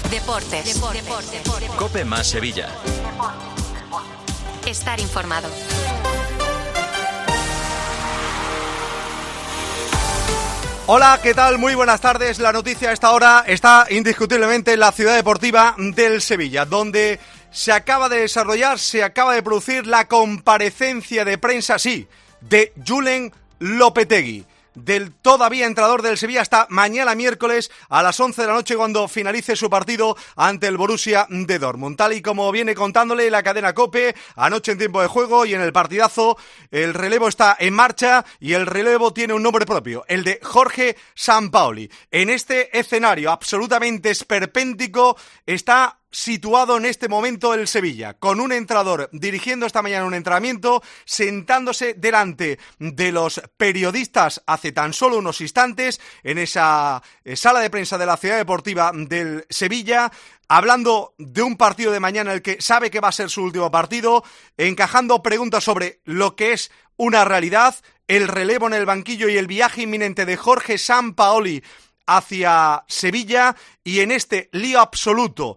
Deportes. COPE más Sevilla. Estar informado. Hola, ¿qué tal? Muy buenas tardes. La noticia a esta hora está indiscutiblemente en la ciudad deportiva del Sevilla, donde se acaba de desarrollar, se acaba de producir la comparecencia de prensa, sí, de Julen Lopetegui, del todavía entrenador del Sevilla, hasta mañana miércoles a las 11 de la noche cuando finalice su partido ante el Borussia de Dortmund. Tal y como viene contándole la cadena COPE, anoche en tiempo de juego y en el partidazo, el relevo está en marcha y el relevo tiene un nombre propio, el de Jorge Sampaoli. En este escenario absolutamente esperpéntico está situado en este momento el Sevilla, con un entrenador dirigiendo esta mañana un entrenamiento, sentándose delante de los periodistas hace tan solo unos instantes en esa sala de prensa de la ciudad deportiva del Sevilla, hablando de un partido de mañana en el que sabe que va a ser su último partido, encajando preguntas sobre lo que es una realidad, el relevo en el banquillo y el viaje inminente de Jorge Sampaoli hacia Sevilla, y en este lío absoluto,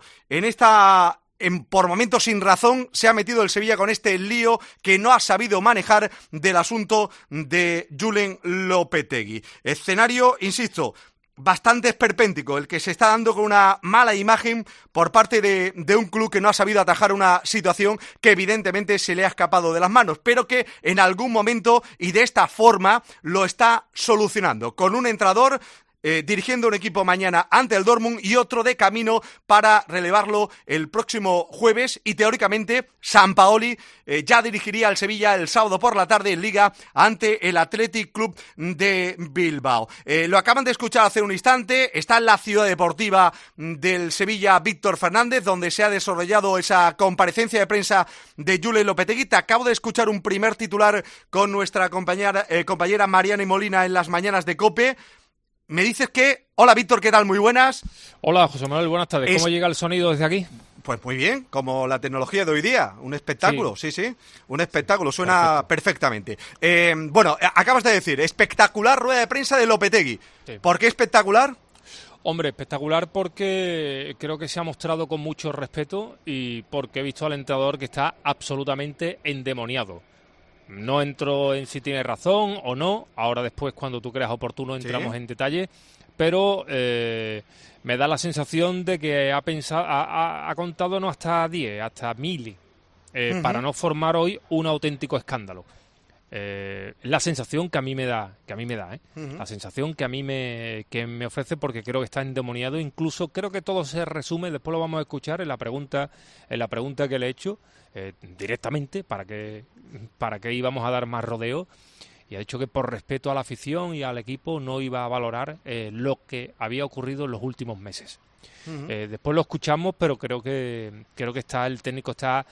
por momentos sin razón, se ha metido el Sevilla con este lío que no ha sabido manejar del asunto de Julen Lopetegui. Escenario, insisto, bastante esperpéntico, el que se está dando con una mala imagen por parte de un club que no ha sabido atajar una situación que evidentemente se le ha escapado de las manos, pero que en algún momento y de esta forma lo está solucionando, con un entrenador dirigiendo un equipo mañana ante el Dortmund y otro de camino para relevarlo el próximo jueves, y teóricamente Sampaoli ya dirigiría al Sevilla el sábado por la tarde en Liga ante el Athletic Club de Bilbao. Lo acaban de escuchar hace un instante, está en la ciudad deportiva del Sevilla Víctor Fernández, donde se ha desarrollado esa comparecencia de prensa de Julen Lopetegui. Te acabo de escuchar un primer titular con nuestra compañera Mariana Molina en las mañanas de COPE. Me dices que... Hola, Víctor, ¿qué tal? Muy buenas. Hola, José Manuel, buenas tardes. ¿Cómo llega el sonido desde aquí? Pues muy bien, como la tecnología de hoy día. Un espectáculo, sí, un espectáculo. Suena perfectamente. Bueno, acabas de decir, espectacular rueda de prensa de Lopetegui. Sí. ¿Por qué espectacular? Hombre, espectacular porque creo que se ha mostrado con mucho respeto y porque he visto al entrenador que está absolutamente endemoniado. No entro en si tiene razón o no, ahora después cuando tú creas oportuno entramos en detalle, pero me da la sensación de que ha contado no hasta 10, hasta 1000, para no formar hoy un auténtico escándalo. La sensación que a mí me da, la sensación que a mí me ofrece, porque creo que está endemoniado. Incluso creo que todo se resume, después lo vamos a escuchar en la pregunta que le he hecho directamente, para que íbamos a dar más rodeo, y ha dicho que por respeto a la afición y al equipo no iba a valorar lo que había ocurrido en los últimos meses. Después lo escuchamos, pero creo que el técnico está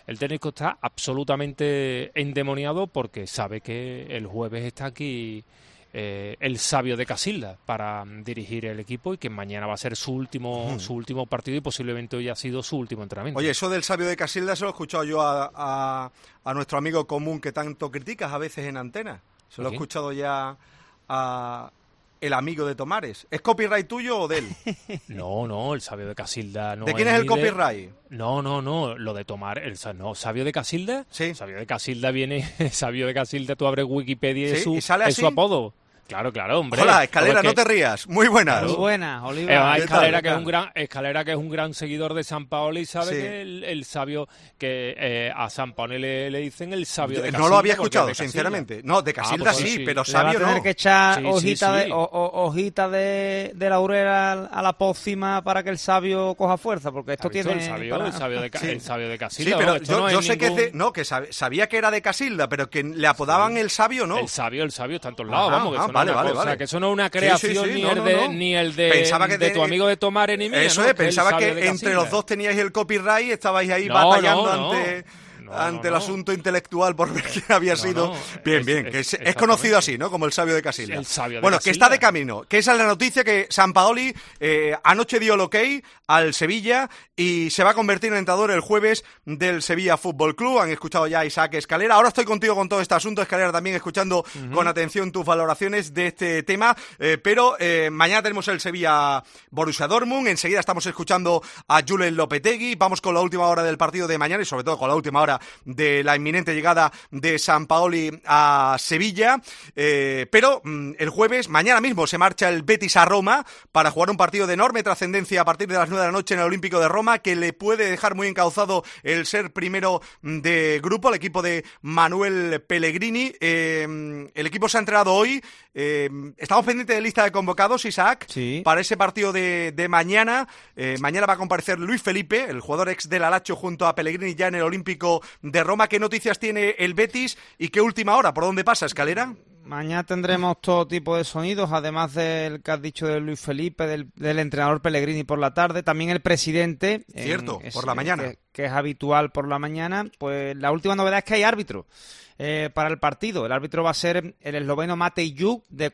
absolutamente endemoniado, porque sabe que el jueves está aquí el sabio de Casilda para dirigir el equipo, y que mañana va a ser su último partido y posiblemente hoy ha sido su último entrenamiento. Oye, eso del sabio de Casilda se lo he escuchado yo a nuestro amigo común que tanto criticas a veces en antena. Se lo he escuchado ya a el amigo de Tomares. ¿Es copyright tuyo o de él? No, el sabio de Casilda no. ¿De quién es el copyright? No, lo de Tomares, ¿sabio de Casilda? Sí. Sabio de Casilda sabio de Casilda, tú abres Wikipedia y ¿Y sale así? su apodo. Claro, hombre. Hola, Escalera, no te rías. Muy buenas. Muy buenas, Oliva. Escalera, que es un gran seguidor de Sampaoli, sabe que el sabio, que a Sampaoli le dicen el sabio de Casilda. No lo había escuchado, sinceramente. No, de Casilda sí, pero sabio no. Va a tener que echar hojita de laurel a la pócima para que el sabio coja fuerza, porque esto tiene... El sabio de Casilda. Sí, pero yo sé que sabía que era de Casilda, pero que le apodaban el sabio, ¿no? El sabio está en todos lados, vamos, que Vale. O sea, que eso no es una creación ni el de tu amigo de Tomares ni mío. Eso ¿no? es, pensaba que entre los dos teníais el copyright y estabais ahí batallando ante ante el asunto intelectual por ver quién había sido. Bien, que es conocido así, ¿no? Como el sabio de Casillas. El sabio de Casillas. Que está de camino, que esa es la noticia, que Sampaoli anoche dio el ok al Sevilla y se va a convertir en entrenador el jueves del Sevilla Fútbol Club. Han escuchado ya a Isaac Escalera. Ahora estoy contigo con todo este asunto, Escalera, también escuchando con atención tus valoraciones de este tema, pero mañana tenemos el Sevilla Borussia Dortmund, enseguida estamos escuchando a Julen Lopetegui, vamos con la última hora del partido de mañana y sobre todo con la última hora de la inminente llegada de Sampaoli a Sevilla, pero el jueves, mañana mismo, se marcha el Betis a Roma para jugar un partido de enorme trascendencia a partir de las 9 de la noche en el Olímpico de Roma, que le puede dejar muy encauzado el ser primero de grupo, el equipo de Manuel Pellegrini. El equipo se ha entrenado hoy, estamos pendientes de lista de convocados, Isaac, sí, para ese partido de mañana. Mañana va a comparecer Luis Felipe, el jugador ex del Alacho, junto a Pellegrini ya en el Olímpico de Roma. ¿Qué noticias tiene el Betis y qué última hora? ¿Por dónde pasa, Escalera? Mañana tendremos todo tipo de sonidos, además del que has dicho de Luis Felipe, del entrenador Pellegrini por la tarde, también el presidente. Cierto, por la mañana. Que es habitual por la mañana. Pues la última novedad es que hay árbitro para el partido. El árbitro va a ser el esloveno Matej Juk, de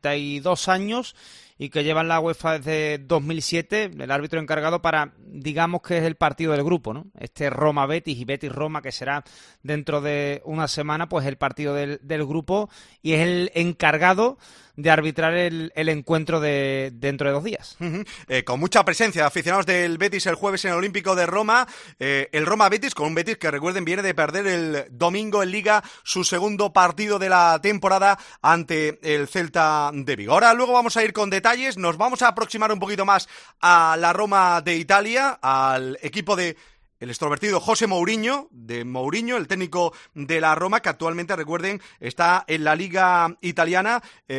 42 años, y que lleva en la UEFA desde 2007, el árbitro encargado para, digamos que es el partido del grupo, ¿no? Este Roma-Betis y Betis-Roma, que será dentro de una semana, pues el partido del grupo, y es el encargado de arbitrar el encuentro de dentro de 2 días. Con mucha presencia de aficionados del Betis el jueves en el Olímpico de Roma, el Roma-Betis, con un Betis que, recuerden, viene de perder el domingo en Liga su segundo partido de la temporada ante el Celta de Vigo. Ahora luego vamos a ir con detalles, nos vamos a aproximar un poquito más a la Roma de Italia, al equipo de el extrovertido José Mourinho, el técnico de la Roma, que actualmente, recuerden, está en la Liga Italiana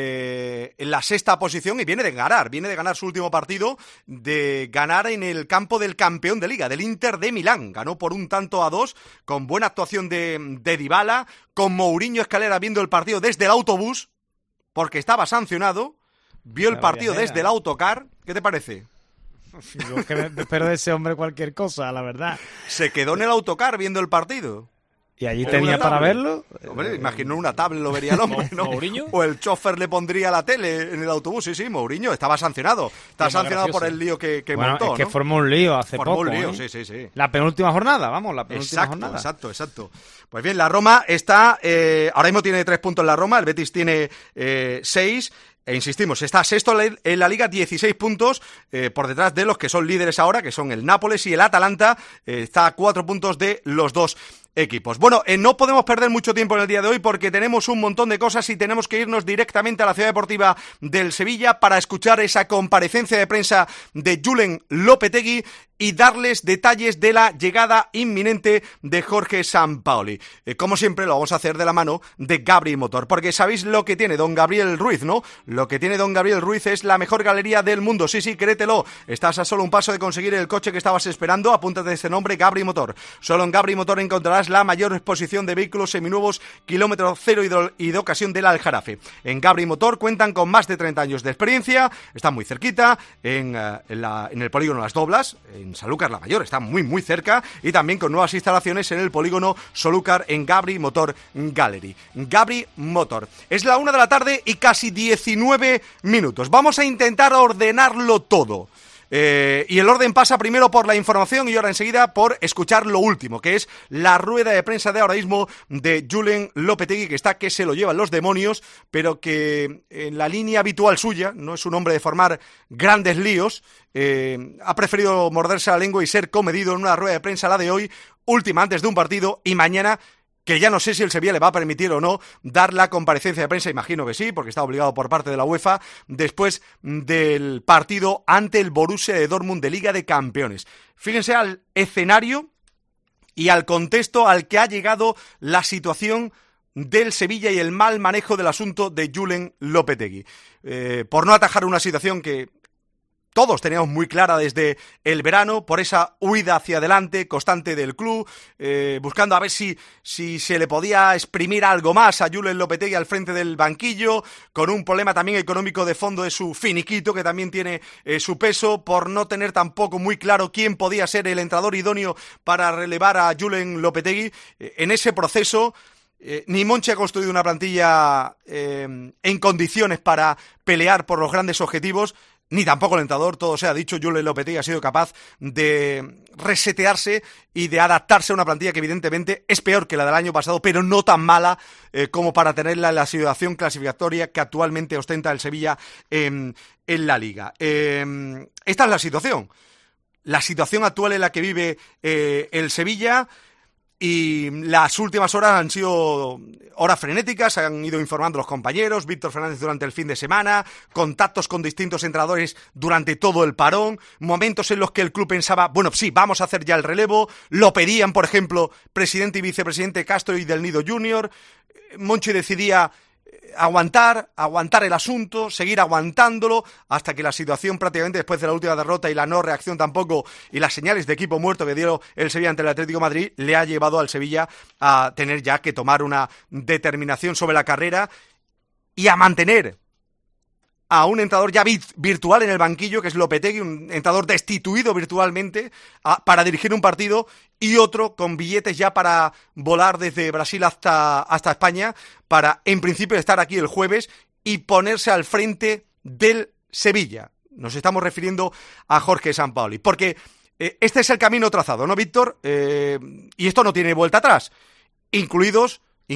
en la 6ª posición y viene de ganar su último partido, de ganar en el campo del campeón de Liga, del Inter de Milán. Ganó por 1-2, con buena actuación de Dybala, con Mourinho, Escalera, viendo el partido desde el autobús, porque estaba sancionado, vio el partido desde el autocar. ¿Qué te parece? Yo que me espero de ese hombre cualquier cosa, la verdad. Se quedó en el autocar viendo el partido. ¿Y allí tenía para verlo? Hombre, imagino una tablet lo vería el hombre, ¿no? ¿Mourinho? O el chofer le pondría la tele en el autobús. Sí, Mourinho estaba sancionado. Está sancionado por el lío que montó, es que ¿no? formó un lío hace poco. Formó un lío, ¿eh? sí. La penúltima jornada, jornada. Exacto. Pues bien, la Roma está... ahora mismo tiene 3 puntos la Roma, el Betis tiene 6... E insistimos, está sexto en la Liga, 16 puntos, por detrás de los que son líderes ahora, que son el Nápoles y el Atalanta. Está a 4 puntos de los 2 equipos. Bueno, no podemos perder mucho tiempo en el día de hoy porque tenemos un montón de cosas y tenemos que irnos directamente a la ciudad deportiva del Sevilla para escuchar esa comparecencia de prensa de Julen Lopetegui y darles detalles de la llegada inminente de Jorge Sampaoli. Como siempre, lo vamos a hacer de la mano de Gabri Motor, porque sabéis lo que tiene don Gabriel Ruiz, ¿no? Lo que tiene don Gabriel Ruiz es la mejor galería del mundo. Sí, créetelo. Estás a solo un paso de conseguir el coche que estabas esperando. Apúntate este nombre, Gabri Motor. Solo en Gabri Motor encontrarás la mayor exposición de vehículos seminuevos, kilómetro cero y de ocasión del Aljarafe. En Gabri Motor cuentan con más de 30 años de experiencia, están muy cerquita, en el polígono Las Doblas, en Sanlúcar la Mayor, está muy cerca, y también con nuevas instalaciones en el polígono Solúcar en Gabri Motor Gallery. Gabri Motor. Es la 1 de la tarde y casi 19 minutos. Vamos a intentar ordenarlo todo. Y el orden pasa primero por la información y ahora enseguida por escuchar lo último, que es la rueda de prensa de ahora mismo de Julen Lopetegui, que está que se lo llevan los demonios, pero que en la línea habitual suya, no es un hombre de formar grandes líos, ha preferido morderse la lengua y ser comedido en una rueda de prensa, la de hoy, última antes de un partido, y mañana, que ya no sé si el Sevilla le va a permitir o no dar la comparecencia de prensa, imagino que sí, porque está obligado por parte de la UEFA, después del partido ante el Borussia de Dortmund de Liga de Campeones. Fíjense al escenario y al contexto al que ha llegado la situación del Sevilla y el mal manejo del asunto de Julen Lopetegui. Por no atajar una situación que todos teníamos muy clara desde el verano, por esa huida hacia adelante constante del club, buscando a ver si se le podía exprimir algo más a Julen Lopetegui al frente del banquillo, con un problema también económico de fondo de su finiquito, que también tiene su peso, por no tener tampoco muy claro quién podía ser el entrenador idóneo para relevar a Julen Lopetegui. En ese proceso, ni Monchi ha construido una plantilla en condiciones para pelear por los grandes objetivos, ni tampoco el entrenador. Todo se ha dicho, Julen Lopetegui ha sido capaz de resetearse y de adaptarse a una plantilla que evidentemente es peor que la del año pasado, pero no tan mala como para tenerla en la situación clasificatoria que actualmente ostenta el Sevilla en la Liga. Esta es la situación actual en la que vive el Sevilla. Y las últimas horas han sido horas frenéticas, se han ido informando los compañeros, Víctor Fernández durante el fin de semana, contactos con distintos entrenadores durante todo el parón, momentos en los que el club pensaba, bueno, sí, vamos a hacer ya el relevo, lo pedían, por ejemplo, presidente y vicepresidente Castro y del Nido Junior, Monchi decidía aguantar el asunto, seguir aguantándolo, hasta que la situación prácticamente después de la última derrota y la no reacción tampoco, y las señales de equipo muerto que dio el Sevilla ante el Atlético de Madrid, le ha llevado al Sevilla a tener ya que tomar una determinación sobre la carrera y a mantener a un entrenador ya virtual en el banquillo, que es Lopetegui, un entrenador destituido virtualmente para dirigir un partido, y otro con billetes ya para volar desde Brasil hasta España, para en principio estar aquí el jueves y ponerse al frente del Sevilla. Nos estamos refiriendo a Jorge Sampaoli, porque este es el camino trazado, ¿no, Víctor? Y esto no tiene vuelta atrás, incluido,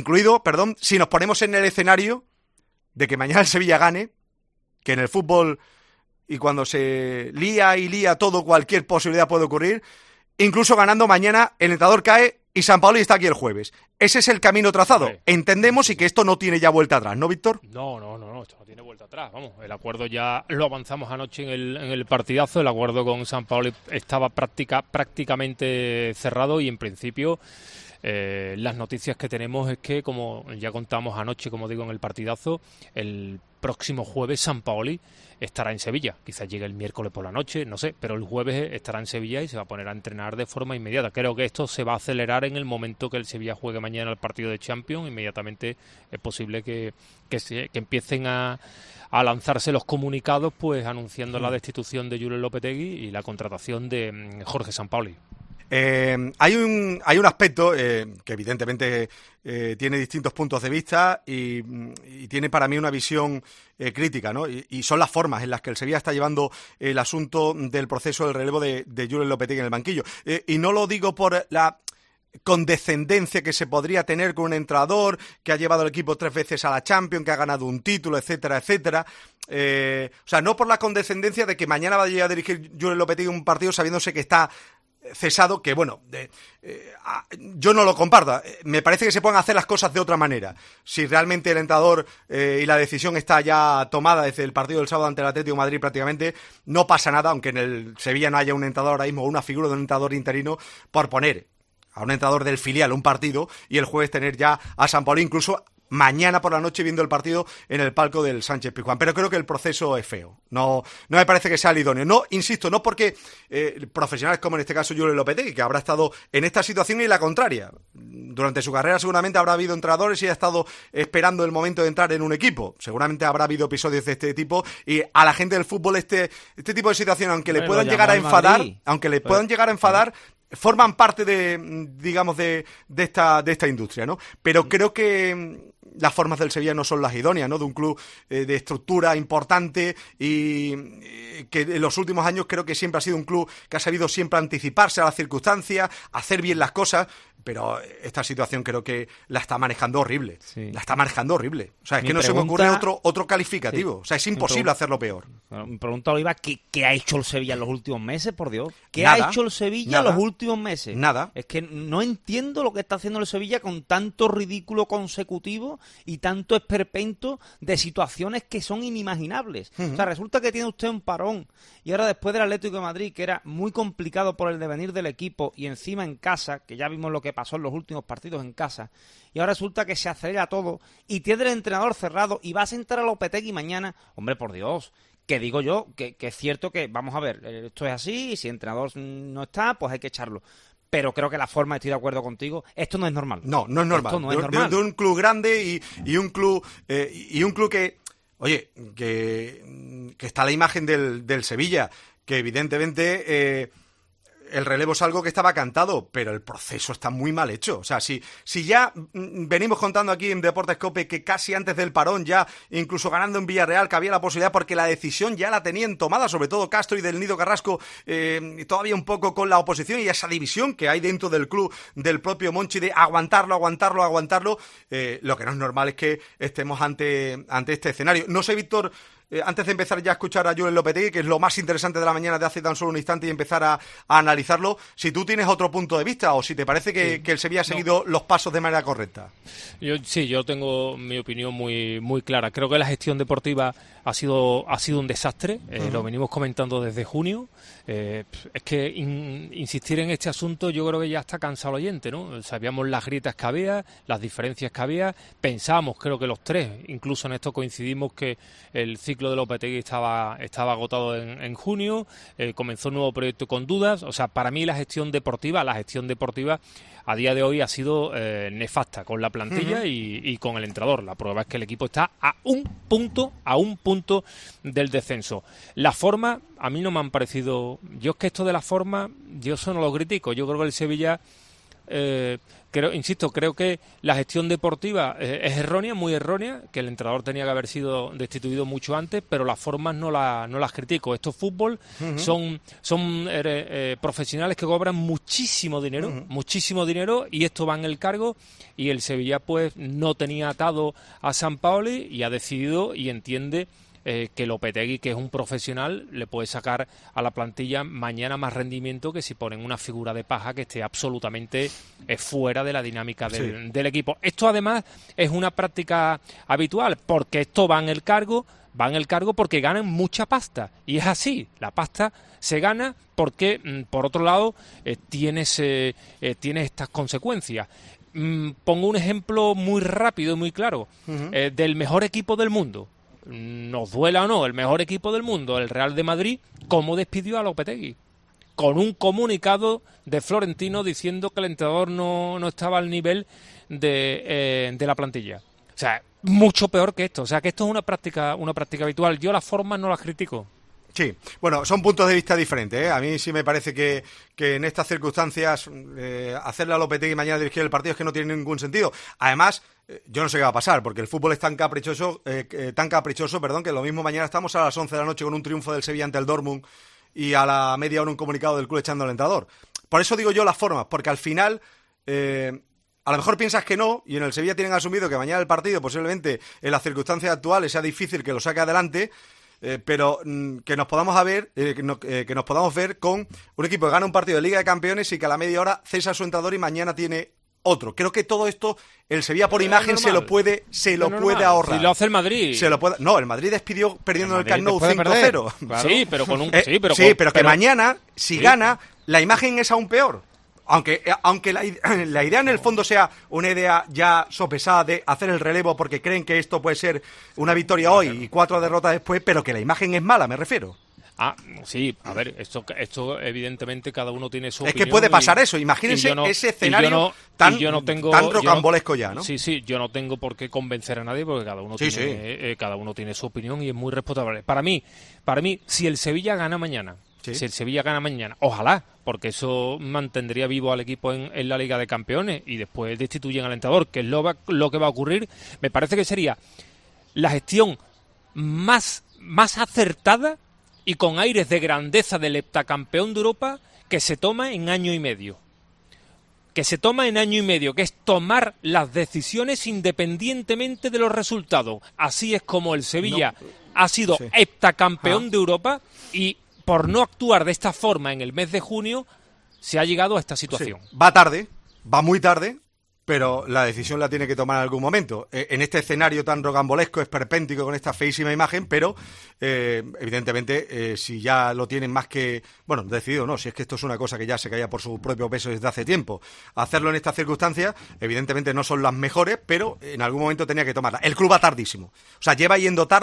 si nos ponemos en el escenario de que mañana el Sevilla gane, que en el fútbol, y cuando se lía todo, cualquier posibilidad puede ocurrir. Incluso ganando mañana, el entrenador cae y Sampaoli está aquí el jueves. Ese es el camino trazado. Entendemos y que esto no tiene ya vuelta atrás, ¿no, Víctor? No, esto no tiene vuelta atrás. Vamos, el acuerdo ya lo avanzamos anoche en el partidazo. El acuerdo con Sampaoli estaba prácticamente cerrado y en principio las noticias que tenemos es que, como ya contamos anoche, como digo, en el partidazo, el próximo jueves Sampaoli estará en Sevilla. Quizás llegue el miércoles por la noche, no sé, pero el jueves estará en Sevilla y se va a poner a entrenar de forma inmediata. Creo que esto se va a acelerar en el momento que el Sevilla juegue mañana el partido de Champions. Inmediatamente es posible que empiecen a lanzarse los comunicados, pues anunciando la destitución de Julen Lopetegui y la contratación de Jorge Sampaoli. Hay un aspecto que evidentemente tiene distintos puntos de vista y tiene para mí una visión crítica, ¿no? Y son las formas en las que el Sevilla está llevando el asunto del proceso del relevo de Julen Lopetegui en el banquillo. Y no lo digo por la condescendencia que se podría tener con un entrenador que ha llevado al equipo 3 veces a la Champions, que ha ganado un título, etcétera, etcétera. O sea, no por la condescendencia de que mañana va a dirigir Julen Lopetegui un partido sabiéndose que está cesado, que bueno, yo no lo comparto. Me parece que se pueden hacer las cosas de otra manera. Si realmente el entrenador y la decisión está ya tomada desde el partido del sábado ante el Atlético de Madrid, prácticamente no pasa nada, aunque en el Sevilla no haya un entrenador ahora mismo, una figura de un entrenador interino, por poner a un entrenador del filial un partido y el jueves tener ya a Sampaoli, incluso mañana por la noche viendo el partido en el palco del Sánchez Pizjuán. Pero creo que el proceso es feo. No me parece que sea el idóneo. No, insisto, no porque profesionales como en este caso Julen Lopetegui, que habrá estado en esta situación y la contraria. Durante su carrera seguramente habrá habido entrenadores y ha estado esperando el momento de entrar en un equipo. Seguramente habrá habido episodios de este tipo y a la gente del fútbol este tipo de situación, aunque le puedan llegar a enfadar, forman parte de esta industria, ¿no? Pero creo que las formas del Sevilla no son las idóneas, ¿no? De un club de estructura importante y que en los últimos años creo que siempre ha sido un club que ha sabido siempre anticiparse a las circunstancias, hacer bien las cosas, pero esta situación creo que la está manejando horrible. Sí. La está manejando horrible. O sea, es que no se me ocurre otro calificativo. Sí. O sea, es imposible hacerlo peor. Me pregunta Oliva, ¿qué ha hecho el Sevilla en los últimos meses, por Dios? ¿Qué ha hecho el Sevilla en los últimos meses? Nada. Es que no entiendo lo que está haciendo el Sevilla con tanto ridículo consecutivo y tanto esperpento de situaciones que son inimaginables. O sea, resulta que tiene usted un parón y ahora después del Atlético de Madrid, que era muy complicado por el devenir del equipo y encima en casa, que ya vimos lo que pasó en los últimos partidos en casa, y ahora resulta que se acelera todo y tiene el entrenador cerrado y va a sentar a Lopetegui mañana. Hombre, por Dios, que digo yo que es cierto que, vamos a ver, esto es así, y si el entrenador no está, pues hay que echarlo. Pero creo que la forma, estoy de acuerdo contigo, esto no es normal. No es normal. Esto no es normal. De un club grande y un club que, oye, que está la imagen del Sevilla, que evidentemente el relevo es algo que estaba cantado, pero el proceso está muy mal hecho. O sea, si ya venimos contando aquí en Deportes COPE que casi antes del parón, ya incluso ganando en Villarreal, que había la posibilidad porque la decisión ya la tenían tomada, sobre todo Castro y del Nido Carrasco, todavía un poco con la oposición y esa división que hay dentro del club del propio Monchi de aguantarlo. Lo que no es normal es que estemos ante este escenario. No sé, Víctor, antes de empezar ya a escuchar a Julen Lopetegui, que es lo más interesante de la mañana de hace tan solo un instante, y empezar a analizarlo, si tú tienes otro punto de vista o si te parece que el Sevilla ha seguido los pasos de manera correcta. Yo tengo mi opinión muy clara. Creo que la gestión deportiva ha sido un desastre. Lo venimos comentando desde junio. Es que insistir en este asunto yo creo que ya está cansado el oyente, ¿no? Sabíamos las grietas que había, las diferencias que había. Pensábamos, creo que los tres, incluso en esto coincidimos, que el ciclo de Lopetegui estaba agotado en junio. Comenzó un nuevo proyecto con dudas. O sea, para mí la gestión deportiva a día de hoy ha sido nefasta con la plantilla y con el entrenador. La prueba es que el equipo está a un punto del descenso. La forma, a mí no me han parecido... Yo es que esto de la forma, yo eso no lo critico. Yo creo que el Sevilla... creo que la gestión deportiva es errónea, muy errónea, que el entrenador tenía que haber sido destituido mucho antes, pero las formas no las critico. Esto es fútbol, son profesionales que cobran muchísimo dinero, y esto va en el cargo, y el Sevilla pues no tenía atado a Sampaoli y ha decidido y entiende que Lopetegui, que es un profesional, le puede sacar a la plantilla mañana más rendimiento que si ponen una figura de paja que esté absolutamente fuera de la dinámica del equipo. Esto además es una práctica habitual, porque esto va en el cargo porque ganan mucha pasta, y es así, la pasta se gana porque, por otro lado, tienes estas consecuencias. Pongo un ejemplo muy rápido y muy claro, del mejor equipo del mundo. Nos duela o no, el mejor equipo del mundo, el Real de Madrid, ¿cómo despidió a Lopetegui? Con un comunicado de Florentino diciendo que el entrenador no estaba al nivel de la plantilla. O sea, mucho peor que esto. O sea, que esto es una práctica habitual. Yo las formas no las critico. Sí, bueno, son puntos de vista diferentes, ¿eh? A mí sí me parece que en estas circunstancias hacerle a Lopetegui mañana dirigir el partido es que no tiene ningún sentido. Además, yo no sé qué va a pasar, porque el fútbol es tan caprichoso, que lo mismo mañana estamos a las 11 de la noche con un triunfo del Sevilla ante el Dortmund y a la media hora un comunicado del club echando al entrenador. Por eso digo yo las formas, porque al final... a lo mejor piensas que no, y en el Sevilla tienen asumido que mañana el partido posiblemente en las circunstancias actuales sea difícil que lo saque adelante, pero que nos podamos ver con un equipo que gana un partido de Liga de Campeones y que a la media hora cesa a su entrenador y mañana tiene otro. Creo que todo esto el Sevilla por imagen se lo puede ahorrar. Si lo hace el Madrid. No, el Madrid despidió perdiendo el Camp Nou 5-0. Claro. Sí, pero con un pero que mañana si gana la imagen es aún peor. Aunque la idea en el fondo sea una idea ya sopesada de hacer el relevo porque creen que esto puede ser una victoria hoy y 4 derrotas después, pero que la imagen es mala, me refiero. Sí, a ver, esto evidentemente cada uno tiene su opinión. Es que puede pasar eso, imagínense ese escenario tan rocambolesco ya, ¿no? Sí, yo no tengo por qué convencer a nadie porque cada uno tiene su opinión y es muy respetable. Para mí, si el Sevilla gana mañana, ojalá, porque eso mantendría vivo al equipo en la Liga de Campeones y después destituyen al entrenador, que es lo que va a ocurrir. Me parece que sería la gestión más acertada y con aires de grandeza del heptacampeón de Europa que se toma en año y medio. Que es tomar las decisiones independientemente de los resultados. Así es como el Sevilla ha sido heptacampeón de Europa y por no actuar de esta forma en el mes de junio, se ha llegado a esta situación. Sí. Va muy tarde, pero la decisión la tiene que tomar en algún momento. En este escenario tan rocambolesco, esperpéntico, con esta feísima imagen, pero evidentemente si ya lo tienen más que... Bueno, decidido no, si es que esto es una cosa que ya se caía por su propio peso desde hace tiempo. Hacerlo en estas circunstancias, evidentemente no son las mejores, pero en algún momento tenía que tomarla. El club va tardísimo. O sea, lleva yendo tarde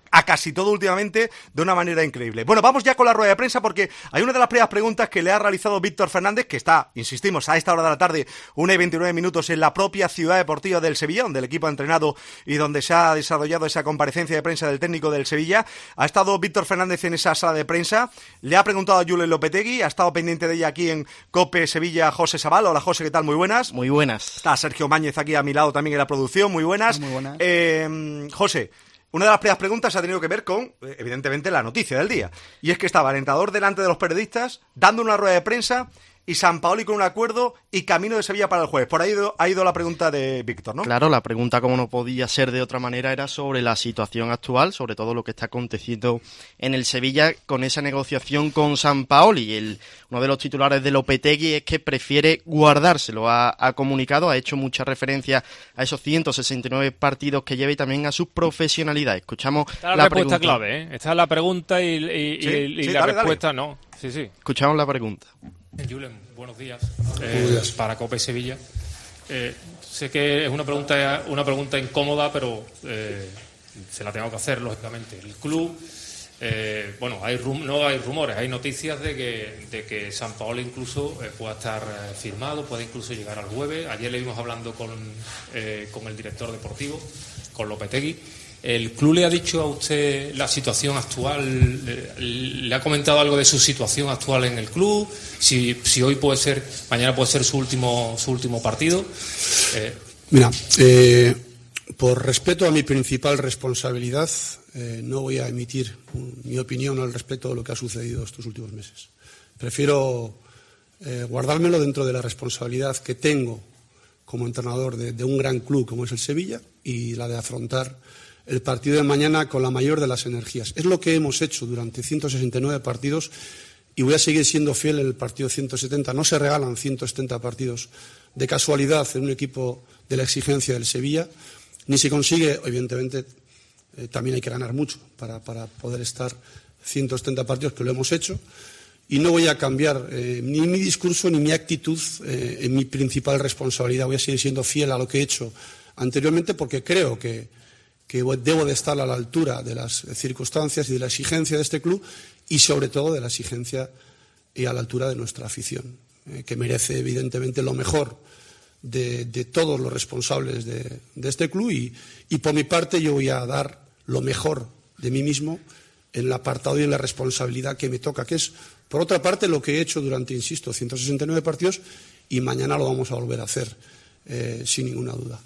a casi todo últimamente de una manera increíble. Bueno, vamos ya con la rueda de prensa porque hay una de las primeras preguntas que le ha realizado Víctor Fernández, que está, insistimos, a esta hora de la tarde, 1:29 en la propia ciudad deportiva del Sevilla, donde el equipo ha entrenado y donde se ha desarrollado esa comparecencia de prensa del técnico del Sevilla. Ha estado Víctor Fernández en esa sala de prensa, le ha preguntado a Julen Lopetegui, ha estado pendiente de ella aquí en COPE Sevilla José Sabal. Hola José, ¿qué tal? Muy buenas. Muy buenas. Está Sergio Máñez aquí a mi lado también en la producción, muy buenas. Muy buenas. José, una de las primeras preguntas ha tenido que ver con, evidentemente, la noticia del día. Y es que estaba el entrenador delante de los periodistas, dando una rueda de prensa, y Sampaoli con un acuerdo y camino de Sevilla para el jueves. Por ahí ha ido la pregunta de Víctor, ¿no? Claro, la pregunta, como no podía ser de otra manera, era sobre la situación actual, sobre todo lo que está aconteciendo en el Sevilla con esa negociación con Sampaoli. Uno de los titulares de Lopetegui es que prefiere guardárselo. Ha comunicado, ha hecho mucha referencia a esos 169 partidos que lleva y también a su profesionalidad. Escuchamos la respuesta pregunta clave, ¿eh? Esta es la pregunta y la dale, respuesta dale. no. Sí. Escuchamos la pregunta. Julen, buenos días. Para COPE Sevilla. Sé que es una pregunta incómoda, pero se la tengo que hacer, lógicamente. El club, no hay rumores, hay noticias de que Sampaoli incluso pueda estar firmado, puede incluso llegar al jueves. Ayer le vimos hablando con el director deportivo, con Lopetegui. ¿El club le ha dicho a usted la situación actual? ¿Le ha comentado algo de su situación actual en el club? Si hoy puede ser, mañana puede ser su último partido. Mira, por respeto a mi principal responsabilidad, no voy a emitir mi opinión al respecto de lo que ha sucedido estos últimos meses. Prefiero guardármelo dentro de la responsabilidad que tengo como entrenador de un gran club como es el Sevilla y la de afrontar el partido de mañana con la mayor de las energías. Es lo que hemos hecho durante 169 partidos y voy a seguir siendo fiel en el partido 170. No se regalan 170 partidos de casualidad en un equipo de la exigencia del Sevilla, ni se consigue, evidentemente, también hay que ganar mucho para poder estar 170 partidos, que lo hemos hecho, y no voy a cambiar ni mi discurso ni mi actitud en mi principal responsabilidad. Voy a seguir siendo fiel a lo que he hecho anteriormente porque creo que debo de estar a la altura de las circunstancias y de la exigencia de este club y sobre todo de la exigencia y a la altura de nuestra afición, que merece evidentemente lo mejor de todos los responsables de este club y por mi parte yo voy a dar lo mejor de mí mismo en el apartado y en la responsabilidad que me toca, que es por otra parte lo que he hecho durante, insisto, 169 partidos y mañana lo vamos a volver a hacer sin ninguna duda.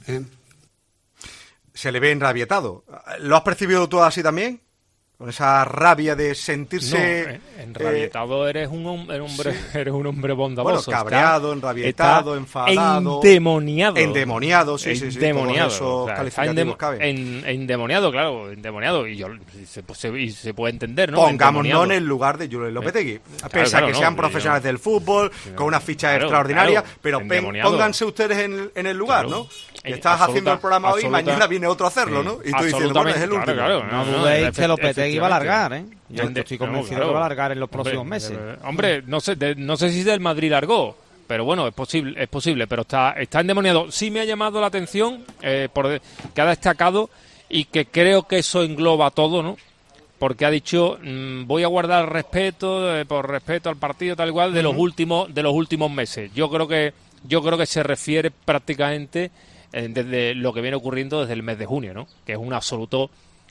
Se le ve enrabietado. ¿Lo has percibido tú así también? Con esa rabia de sentirse... No, enrabietado eres un hombre bondadoso. Bueno, cabreado, enrabietado, enfadado... Endemoniado. Sí. Endemoniado. Todos esos calificativos caben. Endemoniado, claro, endemoniado. Y se puede entender, ¿no? Pongámonos en el lugar de Julen Lopetegui. Pese a que sean profesionales del fútbol, con una ficha extraordinaria, pero pónganse ustedes en el lugar, ¿no? Que estás haciendo el programa hoy y mañana viene otro a hacerlo, ¿no? Y tú diciendo, bueno, es el último. No dudéis que Lopetegui va a largar, ¿eh? Yo estoy convencido que va a largar en los próximos meses. Hombre, no sé si del Madrid largó, pero bueno, es posible, pero está endemoniado. Sí me ha llamado la atención que ha destacado y que creo que eso engloba todo, ¿no? Porque ha dicho, voy a guardar respeto, por respeto al partido tal igual de los últimos meses. Yo creo que se refiere prácticamente desde lo que viene ocurriendo desde el mes de junio, ¿no? Que es un absoluto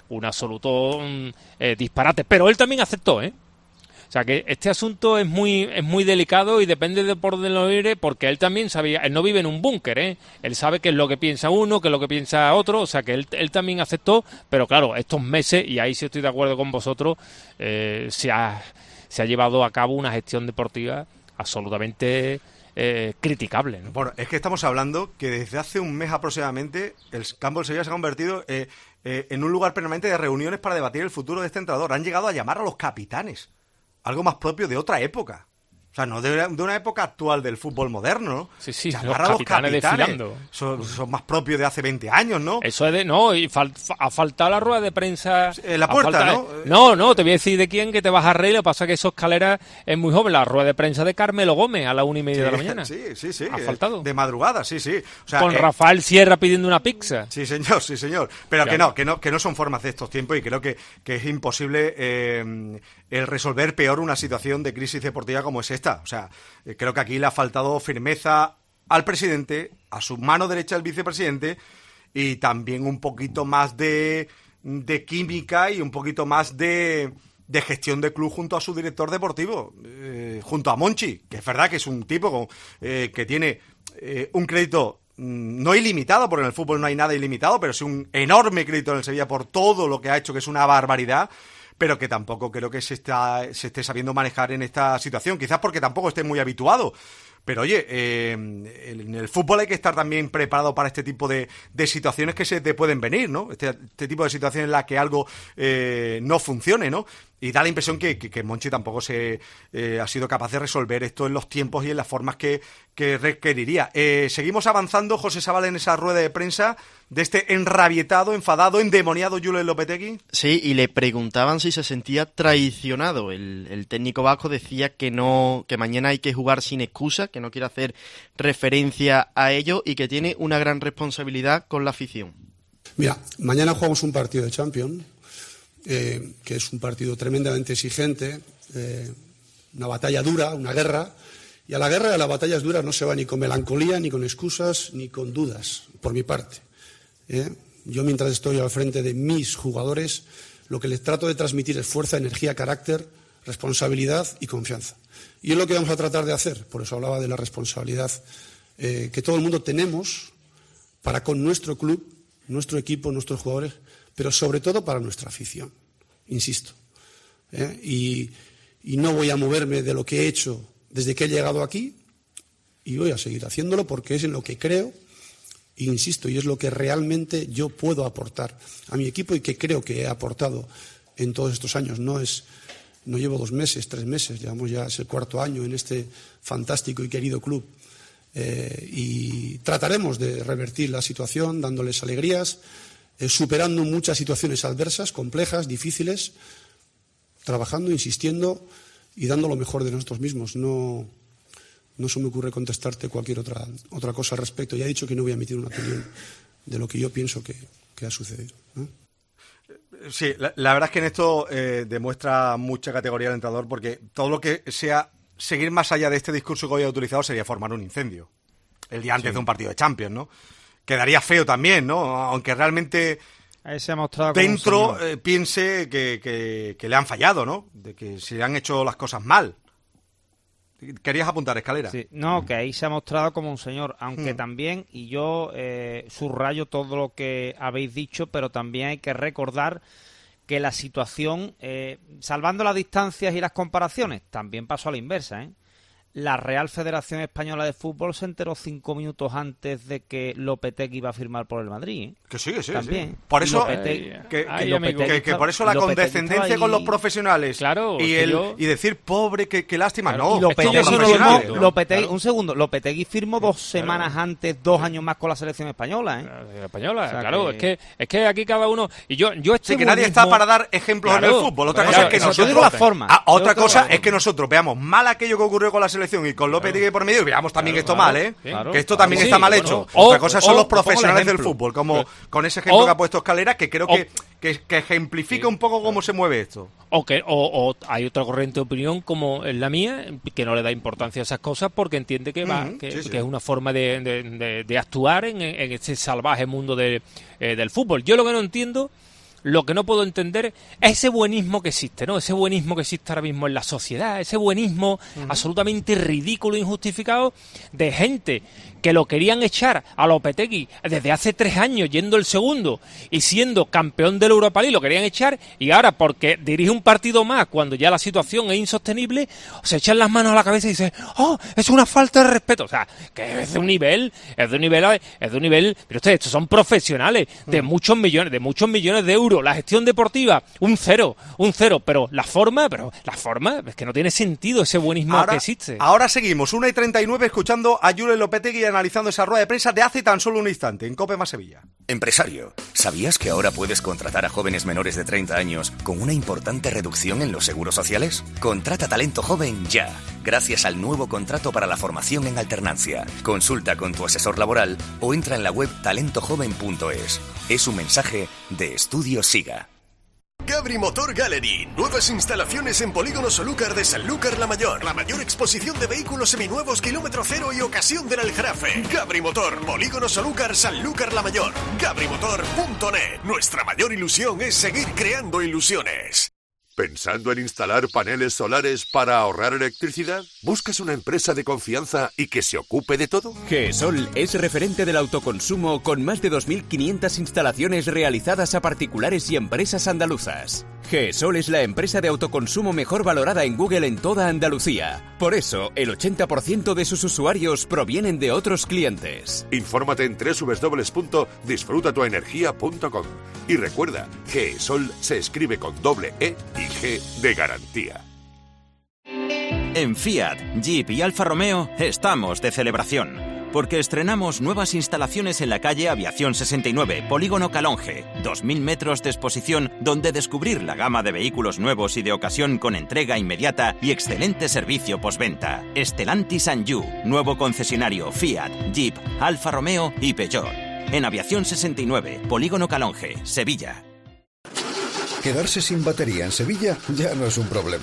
disparate, pero él también aceptó, O sea que este asunto es muy delicado y depende de por dónde lo mire, porque él también sabía, él no vive en un búnker, él sabe qué es lo que piensa uno, qué es lo que piensa otro, o sea que él también aceptó, pero claro, estos meses, y ahí sí estoy de acuerdo con vosotros, se ha llevado a cabo una gestión deportiva absolutamente criticable, ¿no? Bueno, es que estamos hablando que desde hace un mes aproximadamente el campo del Sevilla se ha convertido en un lugar permanente de reuniones para debatir el futuro de este entrenador. Han llegado a llamar a los capitanes, algo más propio de otra época. O sea, no de una época actual del fútbol moderno, ¿no? Sí, los capitanes desfilando. Son más propios de hace 20 años, ¿no? Eso es de... No, y ha faltado la rueda de prensa... En la puerta, ¿no? Te voy a decir de quién, que te vas a reír. Lo que pasa es que eso Escalera es muy joven. La rueda de prensa de Carmelo Gómez a las 1:30 de la mañana. Sí. Ha faltado. De madrugada, sí. O sea, con Rafael Sierra pidiendo una pizza. Sí, señor. Pero claro. que no son formas de estos tiempos y creo que es imposible el resolver peor una situación de crisis deportiva como es esta. O sea, creo que aquí le ha faltado firmeza al presidente, a su mano derecha el vicepresidente, y también un poquito más de química y un poquito más de gestión de club junto a su director deportivo, junto a Monchi, que es verdad que es un tipo que tiene un crédito no ilimitado, porque en el fútbol no hay nada ilimitado, pero sí un enorme crédito en el Sevilla por todo lo que ha hecho, que es una barbaridad, pero que tampoco creo que se esté sabiendo manejar en esta situación, quizás porque tampoco esté muy habituado. Pero oye, en el fútbol hay que estar también preparado para este tipo de situaciones que se te pueden venir, ¿no? Este tipo de situaciones en las que algo no funcione, ¿no? Y da la impresión que Monchi tampoco ha sido capaz de resolver esto en los tiempos y en las formas que requeriría. Seguimos avanzando, José Sabal, en esa rueda de prensa de este enrabietado, enfadado, endemoniado Julen Lopetegui. Sí, y le preguntaban si se sentía traicionado. El técnico vasco decía que mañana hay que jugar sin excusa, que no quiere hacer referencia a ello y que tiene una gran responsabilidad con la afición. Mira, mañana jugamos un partido de Champions, que es un partido tremendamente exigente, una batalla dura, una guerra, y a la guerra y a las batallas duras no se va ni con melancolía, ni con excusas, ni con dudas, por mi parte. Yo, mientras estoy al frente de mis jugadores, lo que les trato de transmitir es fuerza, energía, carácter, responsabilidad y confianza. Y es lo que vamos a tratar de hacer. Por eso hablaba de la responsabilidad que todo el mundo tenemos para con nuestro club, nuestro equipo, nuestros jugadores, pero sobre todo para nuestra afición, insisto. Y no voy a moverme de lo que he hecho desde que he llegado aquí, y voy a seguir haciéndolo porque es en lo que creo, e insisto, y es lo que realmente yo puedo aportar a mi equipo y que creo que he aportado en todos estos años. No llevo 2 meses, 3 meses, llevamos ya es el 4º año en este fantástico y querido club. Y trataremos de revertir la situación dándoles alegrías, superando muchas situaciones adversas, complejas, difíciles, trabajando, insistiendo y dando lo mejor de nosotros mismos. No se me ocurre contestarte cualquier otra cosa al respecto. Ya he dicho que no voy a emitir una opinión de lo que yo pienso que ha sucedido, ¿no? Sí, la verdad es que en esto demuestra mucha categoría el entrenador, porque todo lo que sea seguir más allá de este discurso que hoy ha utilizado sería formar un incendio el día antes de un partido de Champions, ¿no? Quedaría feo también, ¿no? Aunque realmente ahí se ha mostrado dentro piense que le han fallado, ¿no? De que se han hecho las cosas mal. ¿Querías apuntar, Escalera? Sí, no, que ahí se ha mostrado como un señor, aunque también, y yo subrayo todo lo que habéis dicho, pero también hay que recordar que la situación, salvando las distancias y las comparaciones, también pasó a la inversa, ¿eh? La Real Federación Española de Fútbol se enteró 5 minutos antes de que Lopetegui iba a firmar por el Madrid, ¿eh? Que sí. También. Por eso, que por eso la condescendencia con los profesionales, claro, y decir, pobre, qué lástima, claro, no. Lopetegui firmó 2 semanas antes, 2 años más con la selección española, ¿eh? Española, o sea, claro, es que aquí cada uno... Y yo sí, que nadie está para dar ejemplos en el fútbol. Otra cosa es que nosotros... Yo digo la forma. Otra cosa es que nosotros veamos mal aquello que ocurrió con la selección y con Lopetegui por medio, y veamos también esto mal, ¿eh? Claro, que esto también está mal hecho. Otra cosa son los profesionales del fútbol, como con ese ejemplo que ha puesto Escalera, que creo que ejemplifica un poco cómo se mueve esto. O hay otra corriente de opinión, como es la mía, que no le da importancia a esas cosas porque entiende que es una forma de actuar en este salvaje mundo del fútbol. Yo lo que no entiendo, lo que no puedo entender es ese buenismo que existe, ¿no? Ese buenismo que existe ahora mismo en la sociedad, ese buenismo absolutamente ridículo e injustificado de gente que lo querían echar a Lopetegui desde hace 3 años, yendo el segundo y siendo campeón del Europa League, lo querían echar, y ahora porque dirige un partido más cuando ya la situación es insostenible, se echan las manos a la cabeza y dicen, ¡oh, es una falta de respeto! O sea, que es de un nivel, pero ustedes, estos son profesionales de muchos millones de euros, seguro. La gestión deportiva, un cero, pero la forma, es que no tiene sentido ese buenismo que existe. Ahora seguimos, 1:39, escuchando a Julen Lopetegui analizando esa rueda de prensa de hace tan solo un instante, en COPE más Sevilla. Empresario, ¿sabías que ahora puedes contratar a jóvenes menores de 30 años con una importante reducción en los seguros sociales? Contrata talento joven ya, gracias al nuevo contrato para la formación en alternancia. Consulta con tu asesor laboral o entra en la web talentojoven.es. Es un mensaje de Estudio Siga. Gabri Motor Gallery. Nuevas instalaciones en Polígono Solúcar de Sanlúcar la Mayor. La mayor exposición de vehículos seminuevos, kilómetro cero y ocasión del Aljarafe. Gabri Motor, Polígono Solúcar, Sanlúcar la Mayor. GabriMotor.net. Nuestra mayor ilusión es seguir creando ilusiones. ¿Pensando en instalar paneles solares para ahorrar electricidad? ¿Buscas una empresa de confianza y que se ocupe de todo? GESOL es referente del autoconsumo con más de 2.500 instalaciones realizadas a particulares y empresas andaluzas. GESOL es la empresa de autoconsumo mejor valorada en Google en toda Andalucía. Por eso, el 80% de sus usuarios provienen de otros clientes. Infórmate en www.disfrutatuenergia.com. Y recuerda, GESOL se escribe con doble E y G de garantía. En Fiat, Jeep y Alfa Romeo estamos de celebración. Porque estrenamos nuevas instalaciones en la calle Aviación 69, Polígono Calonge. 2.000 metros de exposición donde descubrir la gama de vehículos nuevos y de ocasión con entrega inmediata y excelente servicio postventa. Stellantis Anjou, nuevo concesionario Fiat, Jeep, Alfa Romeo y Peugeot. En Aviación 69, Polígono Calonge, Sevilla. Quedarse sin batería en Sevilla ya no es un problema.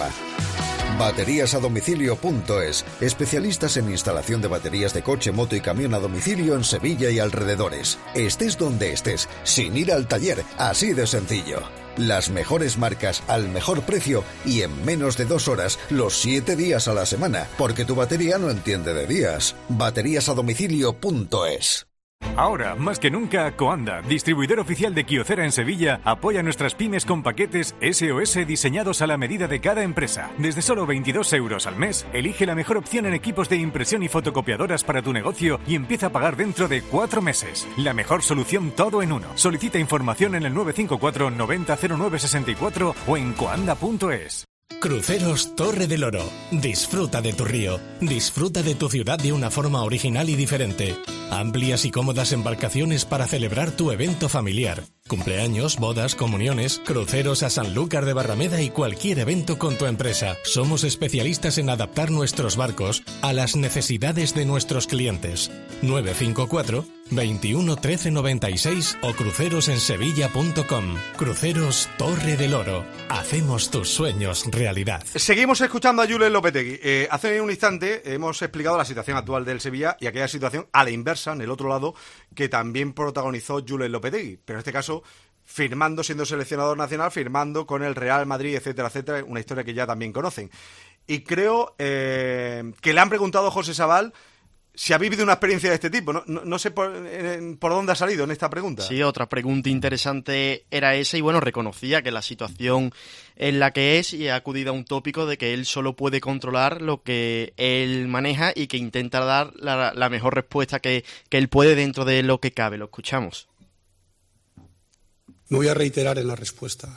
Bateríasadomicilio.es. Especialistas en instalación de baterías de coche, moto y camión a domicilio en Sevilla y alrededores. Estés donde estés, sin ir al taller, así de sencillo. Las mejores marcas al mejor precio y en menos de 2 horas, los 7 días a la semana, porque tu batería no entiende de días. Bateríasadomicilio.es. Ahora, más que nunca, Coanda, distribuidor oficial de Kyocera en Sevilla, apoya a nuestras pymes con paquetes SOS diseñados a la medida de cada empresa. Desde solo 22 euros al mes, elige la mejor opción en equipos de impresión y fotocopiadoras para tu negocio y empieza a pagar dentro de 4 meses. La mejor solución todo en uno. Solicita información en el 954 90 09 64 o en coanda.es. Cruceros Torre del Oro. Disfruta de tu río. Disfruta de tu ciudad de una forma original y diferente. Amplias y cómodas embarcaciones para celebrar tu evento familiar. Cumpleaños, bodas, comuniones, cruceros a Sanlúcar de Barrameda y cualquier evento con tu empresa. Somos especialistas en adaptar nuestros barcos a las necesidades de nuestros clientes. 954 21 13 96 o crucerosensevilla.com. Cruceros Torre del Oro. Hacemos tus sueños realidad. Seguimos escuchando a Julen Lopetegui. Hace un instante hemos explicado la situación actual del Sevilla y aquella situación a la inversa, en el otro lado, que también protagonizó Julen Lopetegui. Pero en este caso, firmando, siendo seleccionador nacional, firmando con el Real Madrid, etcétera, etcétera, una historia que ya también conocen. Y creo que le han preguntado a José Sabal si ha vivido una experiencia de este tipo. No sé por dónde ha salido en esta pregunta. Sí, otra pregunta interesante era esa y bueno, reconocía que la situación en la que es y ha acudido a un tópico de que él solo puede controlar lo que él maneja y que intenta dar la mejor respuesta que él puede dentro de lo que cabe. Lo escuchamos. Me voy a reiterar en la respuesta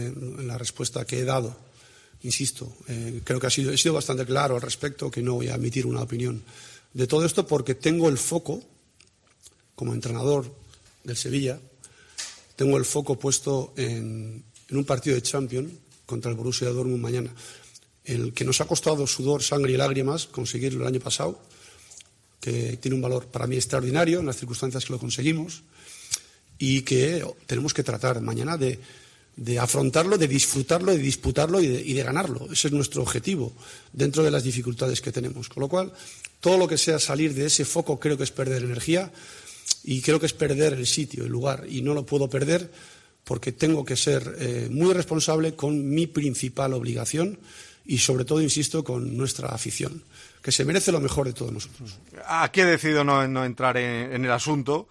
que he dado. Insisto, creo que he sido bastante claro al respecto, que no voy a emitir una opinión de todo esto porque tengo el foco, como entrenador del Sevilla, tengo el foco puesto en un partido de Champions contra el Borussia Dortmund mañana, el que nos ha costado sudor, sangre y lágrimas conseguirlo el año pasado, que tiene un valor para mí extraordinario en las circunstancias que lo conseguimos y que tenemos que tratar mañana de afrontarlo, de disfrutarlo, de disputarlo y de ganarlo. Ese es nuestro objetivo dentro de las dificultades que tenemos. Con lo cual, todo lo que sea salir de ese foco creo que es perder energía y creo que es perder el sitio, el lugar. Y no lo puedo perder porque tengo que ser muy responsable con mi principal obligación y, sobre todo, insisto, con nuestra afición, que se merece lo mejor de todos nosotros. Aquí he decidido no entrar en el asunto.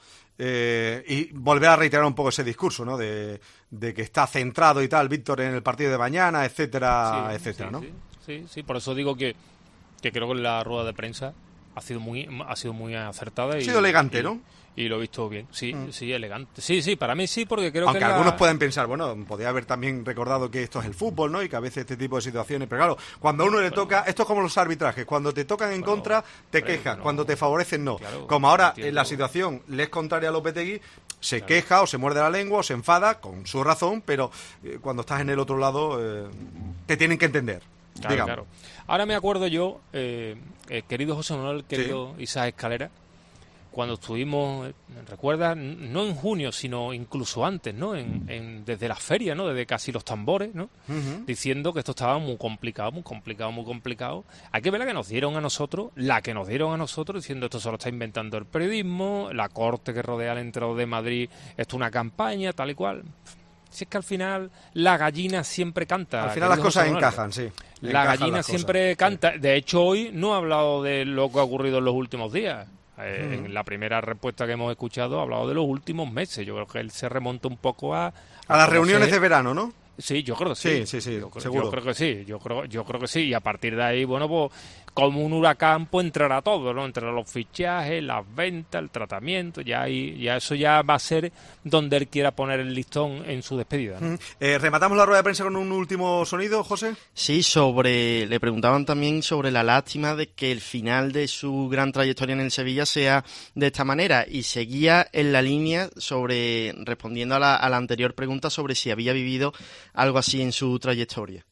Y volver a reiterar un poco ese discurso, ¿no? De que está centrado y tal, Víctor, en el partido de mañana, etcétera, sí, etcétera, sí, ¿no? Sí, por eso digo que creo que en la rueda de prensa ha sido muy acertada. Ha sido elegante, ¿no? Y lo he visto bien, sí, elegante. Sí, para mí sí, porque creo Aunque que algunos pueden pensar, bueno, podría haber también recordado que esto es el fútbol, ¿no? Y que a veces este tipo de situaciones, pero claro, cuando a uno le toca, esto es como los arbitrajes, cuando te tocan en contra, te quejas, cuando te favorecen, no. Claro, como ahora la situación le es contraria a Lopetegui, se queja o se muerde la lengua o se enfada, con su razón, pero cuando estás en el otro lado, te tienen que entender. Claro. Ahora me acuerdo yo, querido José Manuel, querido Isaac Escalera, cuando estuvimos, ¿recuerdas? No en junio, sino incluso antes, ¿no? Desde la feria, ¿no? Desde casi los tambores, ¿no? Diciendo que esto estaba muy complicado. Hay que ver la que nos dieron a nosotros, diciendo esto se lo está inventando el periodismo, la corte que rodea al entrado de Madrid, esto es una campaña, tal y cual. Si es que al final la gallina siempre canta. Al final las cosas encajan, sí. La gallina siempre canta. De hecho, hoy no ha hablado de lo que ha ocurrido en los últimos días. En la primera respuesta que hemos escuchado ha hablado de los últimos meses. Yo creo que él se remonta un poco a las reuniones de verano, ¿no? Sí, yo creo que sí. Sí, seguro. Yo creo que sí. Yo creo que sí. Y a partir de ahí, bueno, pues como un huracán, pues entrará todo, ¿no? Entrarán los fichajes, las ventas, el tratamiento. Ya eso ya va a ser donde él quiera poner el listón en su despedida, ¿no? ¿Rematamos la rueda de prensa con un último sonido, José? Sí, le preguntaban también sobre la lástima de que el final de su gran trayectoria en el Sevilla sea de esta manera, y seguía en la línea respondiendo a la anterior pregunta sobre si había vivido algo así en su trayectoria.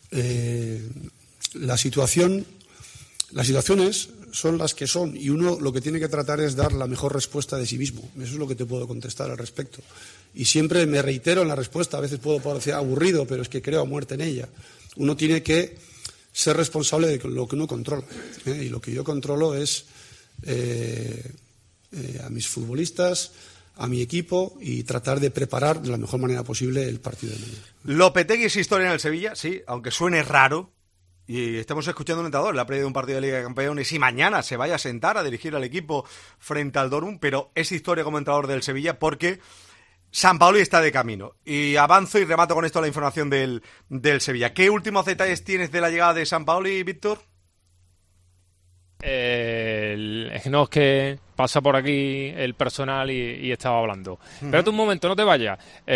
Las situaciones son las que son, y uno lo que tiene que tratar es dar la mejor respuesta de sí mismo. Eso es lo que te puedo contestar al respecto. Y siempre me reitero en la respuesta, a veces puedo parecer aburrido, pero es que creo a muerte en ella. Uno tiene que ser responsable de lo que uno controla, y lo que yo controlo es a mis futbolistas, a mi equipo, y tratar de preparar de la mejor manera posible el partido de mañana. Lopetegui es historia en el Sevilla, sí, aunque suene raro. Y estamos escuchando a un entrenador, le ha perdido un partido de Liga de Campeones y mañana se vaya a sentar a dirigir al equipo frente al Dortmund, pero es historia como entrenador del Sevilla porque Sampaoli está de camino. Y avanzo y remato con esto la información del Sevilla. ¿Qué últimos detalles tienes de la llegada de Sampaoli, Víctor? No, es que pasa por aquí el personal y estaba hablando. Espérate un momento, no te vayas.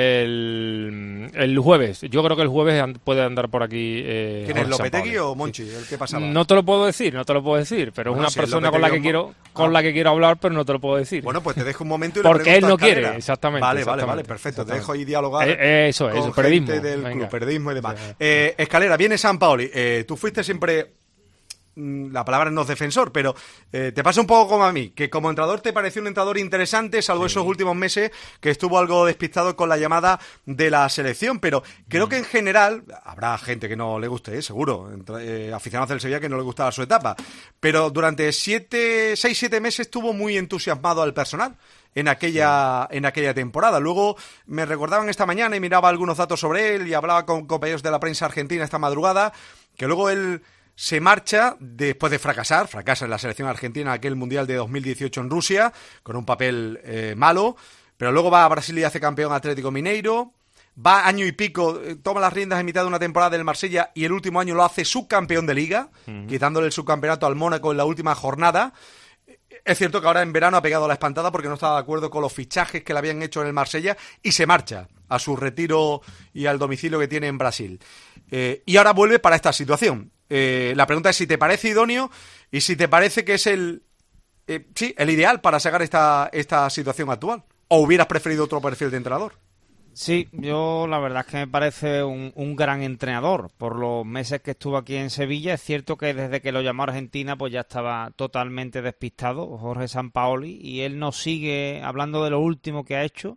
El jueves, yo creo que el jueves puede andar por aquí. ¿Quién es, Lopetegui o Monchi? ¿El que pasaba? No te lo puedo decir, pero bueno, es una persona con la que quiero hablar, pero no te lo puedo decir. Bueno, pues te dejo un momento y porque él no quiere, exactamente. Vale, perfecto. Te dejo ahí dialogar eso es, con periodismo gente del club, periodismo y demás. Escalera, viene Sampaoli. Tú fuiste siempre, la palabra no es defensor, pero te pasa un poco como a mí, que como entrenador te pareció un entrenador interesante, salvo esos últimos meses que estuvo algo despistado con la llamada de la selección, pero creo que en general, habrá gente que no le guste, seguro, aficionados del Sevilla que no le gustaba su etapa, pero durante 6-7 meses estuvo muy entusiasmado al personal en aquella temporada. Luego me recordaban esta mañana y miraba algunos datos sobre él y hablaba con compañeros de la prensa argentina esta madrugada, que luego él se marcha después de fracasa en la selección argentina en aquel Mundial de 2018 en Rusia, con un papel malo, pero luego va a Brasil y hace campeón Atlético Mineiro, va año y pico, toma las riendas en mitad de una temporada del Marsella y el último año lo hace subcampeón de Liga, quitándole el subcampeonato al Mónaco en la última jornada. Es cierto que ahora en verano ha pegado la espantada porque no estaba de acuerdo con los fichajes que le habían hecho en el Marsella y se marcha a su retiro y al domicilio que tiene en Brasil. Y ahora vuelve para esta situación. La pregunta es si te parece idóneo y si te parece que es el ideal para sacar esta situación actual. ¿O hubieras preferido otro perfil de entrenador? Sí, yo la verdad es que me parece un gran entrenador. Por los meses que estuvo aquí en Sevilla, es cierto que desde que lo llamó a Argentina pues ya estaba totalmente despistado Jorge Sampaoli, y él nos sigue hablando de lo último que ha hecho.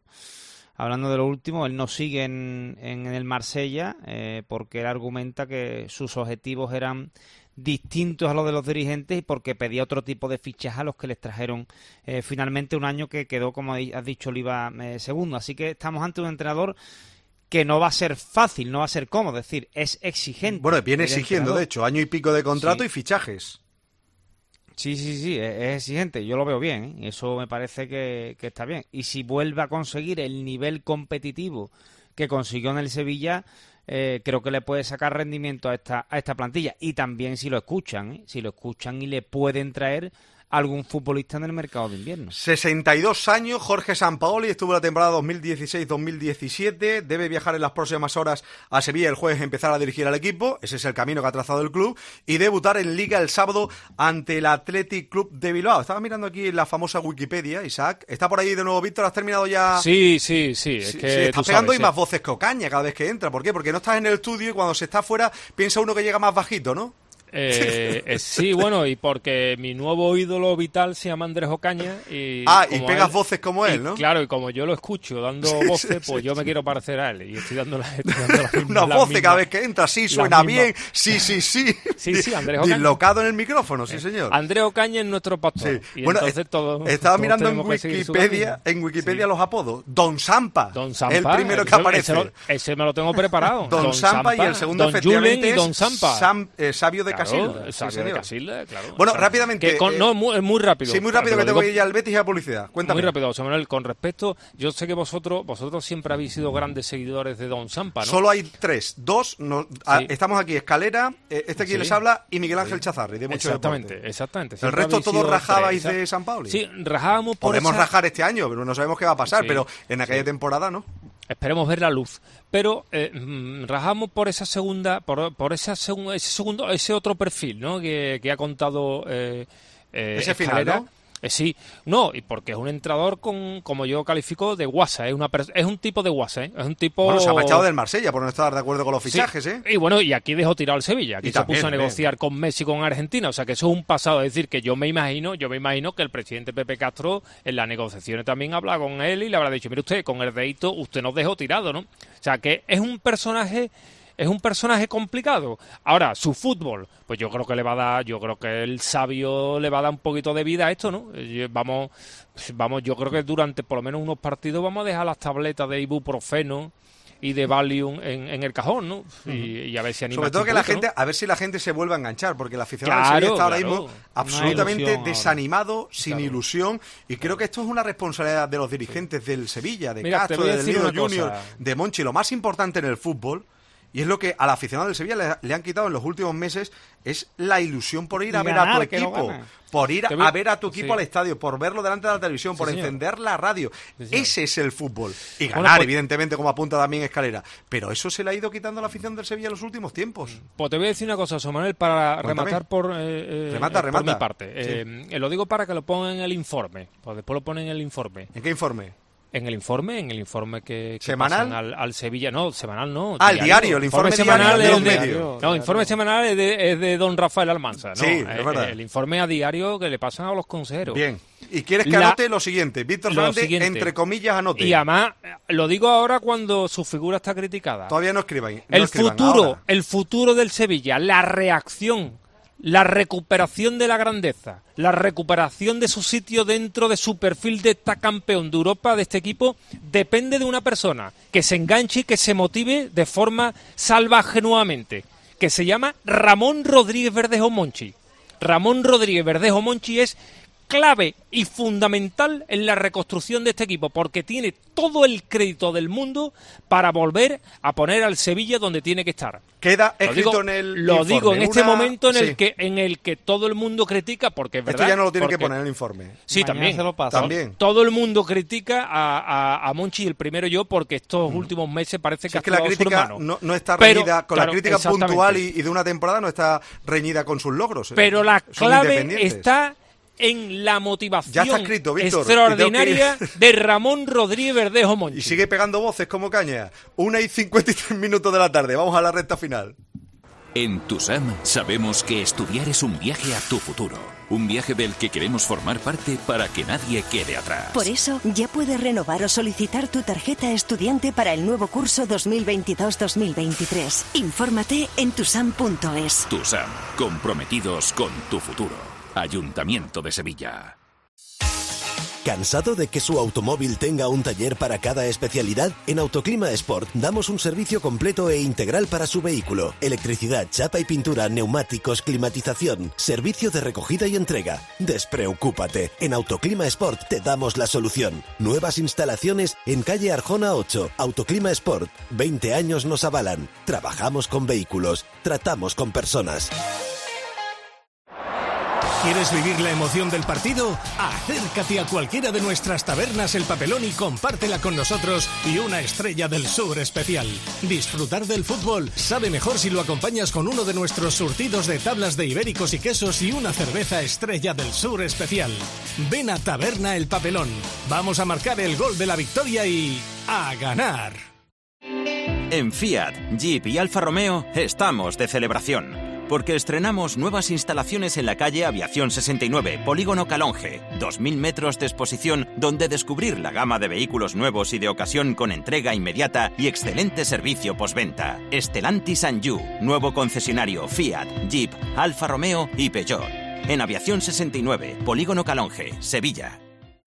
Él no sigue en el Marsella porque él argumenta que sus objetivos eran distintos a los de los dirigentes y porque pedía otro tipo de fichajes a los que les trajeron finalmente un año que quedó, como has dicho, Oliva, segundo. Así que estamos ante un entrenador que no va a ser fácil, no va a ser cómodo, es decir, es exigente. Bueno, viene exigiendo, de hecho, año y pico de contrato y fichajes. Sí, es exigente, yo lo veo bien, eso me parece que está bien. Y si vuelve a conseguir el nivel competitivo que consiguió en el Sevilla, creo que le puede sacar rendimiento a esta plantilla. Y también si lo escuchan y le pueden traer algún futbolista en el mercado de invierno. 62 años, Jorge Sampaoli, estuvo la temporada 2016-2017, debe viajar en las próximas horas a Sevilla el jueves, empezar a dirigir al equipo, ese es el camino que ha trazado el club, y debutar en Liga el sábado ante el Athletic Club de Bilbao. Estaba mirando aquí la famosa Wikipedia, Isaac. ¿Está por ahí de nuevo, Víctor? ¿Has terminado ya? Sí. Es que estás pegando ahí más voces que Ocaña cada vez que entra. ¿Por qué? Porque no estás en el estudio y cuando se está afuera piensa uno que llega más bajito, ¿no? Sí, bueno, y porque mi nuevo ídolo vital se llama Andrés Ocaña. Y pegas voces como él, ¿no? Claro, y como yo lo escucho dando voces, pues yo me quiero parecer a él. Y estoy dando las una voz cada vez que entra, sí, suena bien, sí. Sí, Andrés Ocaña. Dislocado en el micrófono, sí, señor. Andrés Ocaña es nuestro pastor. Sí. Bueno, estaba mirando en Wikipedia los apodos. Don Zampa, el primero que aparece. Ese me lo tengo preparado. Don Zampa y el segundo, Don efectivamente, Julen y Don Zampa. Sabio de Casilda. Sabio de Casilda, claro. Bueno, rápidamente. Es muy rápido. Sí, muy rápido, que tengo que ir al Betis y a la publicidad. Cuéntame. Muy rápido, José Manuel. Con respecto, yo sé que vosotros siempre habéis sido grandes seguidores de Don Zampa, ¿no? Solo hay 3. 2, estamos aquí, Escalera, quien les habla, y Miguel Ángel Chazarri, de mucho deporte. Exactamente. El resto todos rajabais de Sampaoli. Sí, rajábamos por Podemos rajar este año, pero no sabemos qué va a pasar, pero en aquella temporada, ¿no? Esperemos ver la luz, pero rajamos por esa segunda, por ese otro perfil, ¿no? Que ha contado ese Escalera. final, ¿no? Sí, no, y porque es un entrenador como yo califico de guasa, es un tipo de guasa, es un tipo... Bueno, se ha marchado del Marsella por no estar de acuerdo con los fichajes, sí. Y bueno, y aquí dejó tirado el Sevilla, aquí se puso a negociar con Messi, con Argentina, o sea que eso es un pasado, es decir, que yo me imagino que el presidente Pepe Castro en las negociaciones también habla con él y le habrá dicho, mire usted, con el dedito usted nos dejó tirado, ¿no? O sea que es un personaje complicado. Ahora, su fútbol, pues yo creo que el sabio le va a dar un poquito de vida a esto, ¿no? Vamos, yo creo que durante por lo menos unos partidos vamos a dejar las tabletas de ibuprofeno y de Valium en el cajón, ¿no? Y a ver si anima. Sobre todo que la gente, ¿no? A ver si la gente se vuelve a enganchar, porque el aficionado del Sevilla está ahora mismo absolutamente desanimado, sin ilusión, y creo que esto es una responsabilidad de los dirigentes del Sevilla, de Castro, de Lido Junior, de Monchi. Lo más importante en el fútbol, y es lo que al aficionado del Sevilla le han quitado en los últimos meses, es la ilusión por ir a ver a tu equipo, por ir a ver a tu equipo al estadio, por verlo delante de la televisión, por encender la radio. Ese es el fútbol. Y ganar, evidentemente, como apunta también Escalera. Pero eso se le ha ido quitando a la afición del Sevilla en los últimos tiempos. Pues te voy a decir una cosa, José Manuel, para rematar por mi parte. Lo digo para que lo pongan en el informe. Pues después lo ponen en el informe. ¿En qué informe? En el informe que ¿semanal? Pasan al Sevilla. No, semanal no. El diario, el informe semanal de los medios. No, informe semanal es de don Rafael Almanza, ¿no? Sí, es verdad. El informe a diario que le pasan a los consejeros. Bien. ¿Y quieres que anote lo siguiente? Víctor Fernández, entre comillas, anote. Y además, lo digo ahora cuando su figura está criticada. Todavía no escriban. El futuro del Sevilla, la reacción, la recuperación de la grandeza, la recuperación de su sitio dentro de su perfil de campeón de Europa de este equipo, depende de una persona que se enganche y que se motive de forma salvaje nuevamente, que se llama Ramón Rodríguez Verdejo Monchi. Ramón Rodríguez Verdejo Monchi es clave y fundamental en la reconstrucción de este equipo, porque tiene todo el crédito del mundo para volver a poner al Sevilla donde tiene que estar. Queda escrito en el informe. Lo digo en este momento en el que todo el mundo critica, porque es verdad. Esto ya no lo tiene que poner en el informe. Sí, también. Se lo pasa. También. Todo el mundo critica a Monchi, el primero yo, porque estos últimos meses parece que es que la crítica no está reñida con la crítica puntual y de una temporada, no está reñida con sus logros. Pero la clave está en la motivación escrito, Víctor, extraordinaria de Ramón Rodríguez Verdejo Monchi. Y sigue pegando voces como caña. 1:53 de la tarde. Vamos a la recta final. En TUSAM sabemos que estudiar es un viaje a tu futuro. Un viaje del que queremos formar parte para que nadie quede atrás. Por eso, ya puedes renovar o solicitar tu tarjeta estudiante para el nuevo curso 2022-2023. Infórmate en tusam.es. TUSAM, comprometidos con tu futuro. Ayuntamiento de Sevilla. ¿Cansado de que su automóvil tenga un taller para cada especialidad? En Autoclima Sport damos un servicio completo e integral para su vehículo. Electricidad, chapa y pintura, neumáticos, climatización, servicio de recogida y entrega. Despreocúpate, en Autoclima Sport te damos la solución. Nuevas instalaciones en calle Arjona 8. Autoclima Sport, 20 años nos avalan. Trabajamos con vehículos, tratamos con personas. ¿Quieres vivir la emoción del partido? Acércate a cualquiera de nuestras tabernas El Papelón y compártela con nosotros y una Estrella del Sur especial. Disfrutar del fútbol sabe mejor si lo acompañas con uno de nuestros surtidos de tablas de ibéricos y quesos y una cerveza Estrella del Sur especial. Ven a Taberna El Papelón. Vamos a marcar el gol de la victoria y ¡a ganar! En Fiat, Jeep y Alfa Romeo estamos de celebración. Porque estrenamos nuevas instalaciones en la calle Aviación 69, Polígono Calonge. 2.000 metros de exposición donde descubrir la gama de vehículos nuevos y de ocasión con entrega inmediata y excelente servicio postventa. Stellantis Anjou, nuevo concesionario Fiat, Jeep, Alfa Romeo y Peugeot. En Aviación 69, Polígono Calonge, Sevilla.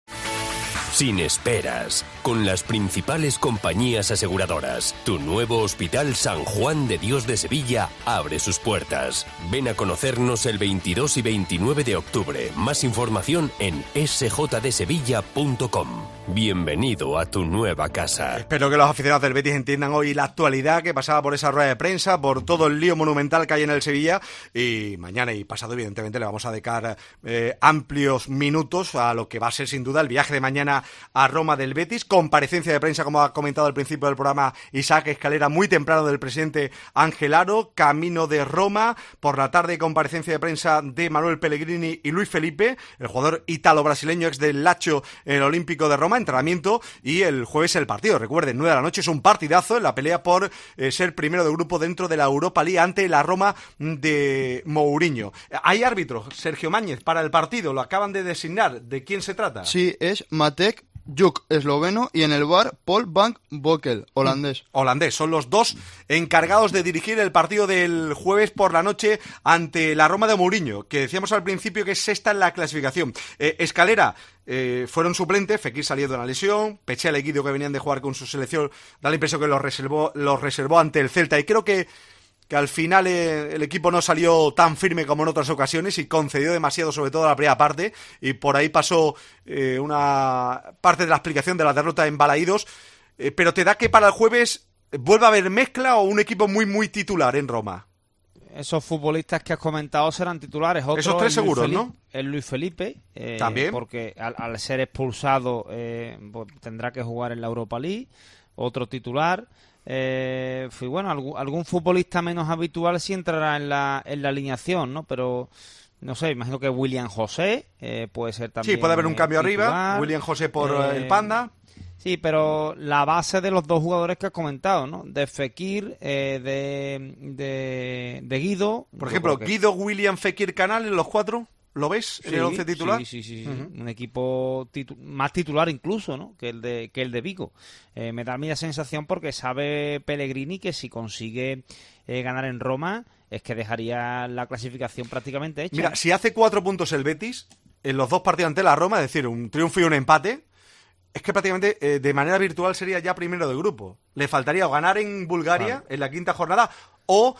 Sin esperas, con las principales compañías aseguradoras, tu nuevo Hospital San Juan de Dios de Sevilla abre sus puertas. Ven a conocernos el 22 y 29 de octubre. Más información en sjdesevilla.com. Bienvenido a tu nueva casa. Espero que los aficionados del Betis entiendan hoy la actualidad que pasaba por esa rueda de prensa, por todo el lío monumental que hay en el Sevilla, y mañana y pasado evidentemente le vamos a dedicar amplios minutos a lo que va a ser sin duda el viaje de mañana a Roma del Betis. Comparecencia de prensa, como ha comentado al principio del programa Isaac Escalera, muy temprano, del presidente Ángel Aro, camino de Roma. Por la tarde, comparecencia de prensa de Manuel Pellegrini y Luis Felipe, el jugador ítalo-brasileño ex del Lazio en el Olímpico de Roma, entrenamiento, y el jueves el partido. Recuerden, 9 de la noche, es un partidazo en la pelea por ser primero de grupo dentro de la Europa League ante la Roma de Mourinho. Hay árbitro, Sergio Máñez, para el partido, lo acaban de designar. ¿De quién se trata? Sí, es Matek Juk, esloveno, y en el VAR Paul van Bokel, holandés. Holandés, son los dos encargados de dirigir el partido del jueves por la noche ante la Roma de Mourinho, que decíamos al principio que es sexta en la clasificación. Escalera, fueron suplentes, Fekir salió de una lesión, Pechela y Guido, que venían de jugar con su selección, da la impresión que los reservó ante el Celta, y creo que al final el equipo no salió tan firme como en otras ocasiones y concedió demasiado, sobre todo en la primera parte, y por ahí pasó una parte de la explicación de la derrota en Balaídos. Pero te da que para el jueves vuelva a haber mezcla o un equipo muy muy titular en Roma. Esos futbolistas que has comentado serán titulares. Otro, esos tres seguros, ¿no? El Luis Felipe, también, porque al ser expulsado pues tendrá que jugar en la Europa League. Otro titular. Bueno, algún futbolista menos habitual sí entrará en la alineación, ¿no? Pero no sé, imagino que William José puede ser también. Sí, puede haber un cambio titular. Arriba. William José por el Panda. Sí, pero la base de los dos jugadores que has comentado, ¿no? De Fekir, de Guido. Por ejemplo, Guido, William, Fekir, Canales, los cuatro. ¿Lo ves en el 11 titular? Sí. Uh-huh. Un equipo más titular incluso, ¿no? que el de Vigo. Me da a mí la sensación, porque sabe Pellegrini que si consigue ganar en Roma es que dejaría la clasificación prácticamente hecha. Mira, si hace 4 puntos el Betis en los dos partidos ante la Roma, es decir, un triunfo y un empate, es que prácticamente de manera virtual sería ya primero de grupo. Le faltaría o ganar en Bulgaria en la quinta jornada o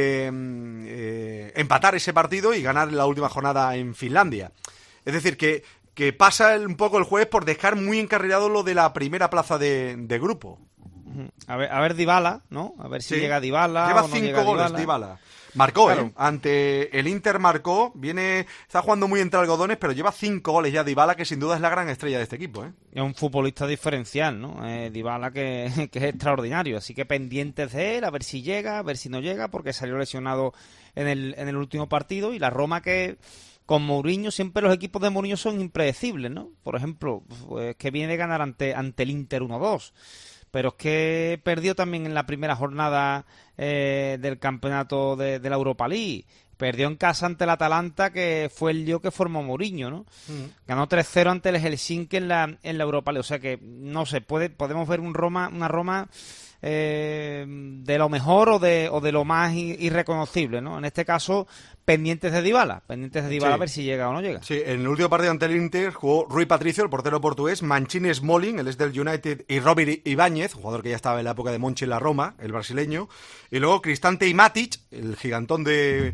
empatar ese partido y ganar la última jornada en Finlandia. Es decir, que pasa un poco el jueves por dejar muy encarrilado lo de la primera plaza de grupo. A ver Dybala, ¿no? A ver si llega Dybala. Lleva o no 5 llega goles Dybala. Marcó, claro. Ante el Inter marcó, está jugando muy entre algodones, pero lleva 5 goles ya Dybala, que sin duda es la gran estrella de este equipo, ¿eh? Es un futbolista diferencial, ¿no? Dybala que es extraordinario, así que pendientes de él, a ver si llega, a ver si no llega, porque salió lesionado en el último partido, y la Roma, que con Mourinho, siempre los equipos de Mourinho son impredecibles, ¿no? Por ejemplo, pues, que viene de ganar ante el Inter 1-2. Pero es que perdió también en la primera jornada del campeonato de la Europa League. Perdió en casa ante el Atalanta, que fue el lío que formó Mourinho, ¿no? Ganó 3-0 ante el Helsinki en la Europa League. O sea que, no sé, podemos ver una Roma de lo mejor o de lo más irreconocible, ¿no? En este caso, pendientes de Dybala, sí. A ver si llega o no llega. Sí, en el último partido ante el Inter jugó Rui Patricio, el portero portugués, Mancini Smalling, el es del United, y Robert Ibáñez, jugador que ya estaba en la época de Monchi en la Roma, el brasileño, y luego Cristante y Matic, el gigantón de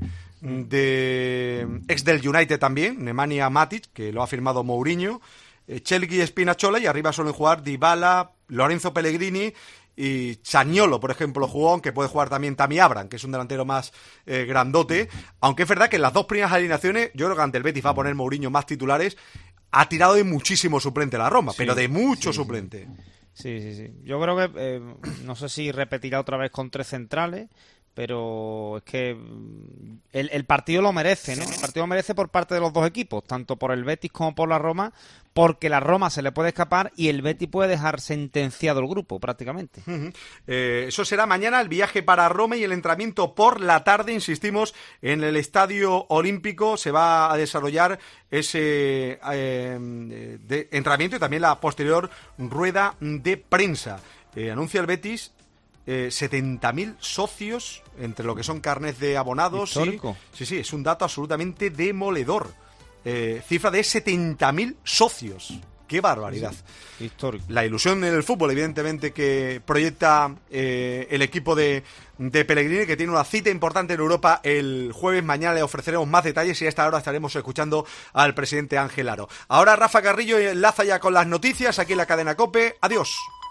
ex del United también, Nemanja Matic, que lo ha firmado Mourinho, Chelki y Spinazzola, y arriba suelen jugar Dybala, Lorenzo Pellegrini y Zaniolo, por ejemplo, jugó, aunque puede jugar también Tammy Abraham, que es un delantero más grandote, aunque es verdad que en las dos primeras alineaciones, yo creo que ante el Betis va a poner Mourinho más titulares, ha tirado de muchísimo suplente la Roma, pero de mucho suplente. Sí. Yo creo que, no sé si repetirá otra vez con 3 centrales, pero es que el partido lo merece, ¿no? El partido lo merece por parte de los dos equipos, tanto por el Betis como por la Roma, porque la Roma se le puede escapar y el Betis puede dejar sentenciado el grupo, prácticamente. Eso será mañana, el viaje para Roma y el entrenamiento por la tarde, insistimos, en el Estadio Olímpico se va a desarrollar ese entrenamiento y también la posterior rueda de prensa. Anuncia el Betis 70.000 socios entre lo que son carnets de abonados. Histórico. Sí, es un dato absolutamente demoledor. Cifra de 70.000 socios. ¡Qué barbaridad! Sí, histórico. La ilusión en el fútbol, evidentemente, que proyecta el equipo de Pellegrini, que tiene una cita importante en Europa el jueves. Mañana le ofreceremos más detalles y a esta hora estaremos escuchando al presidente Ángel Aro. Ahora Rafa Carrillo enlaza ya con las noticias aquí en la cadena COPE. Adiós.